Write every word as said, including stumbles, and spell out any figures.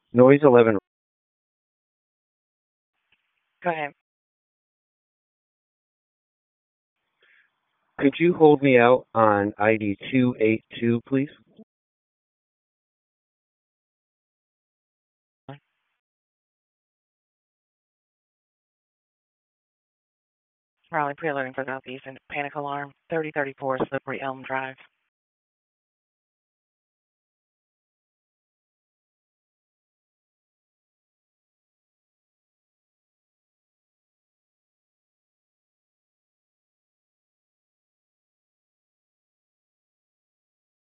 Noise eleven. Go ahead. Could you hold me out on I D two eight two, please? Raleigh pre-alerting for Southeast and panic alarm. thirty thirty-four Slippery Elm Drive.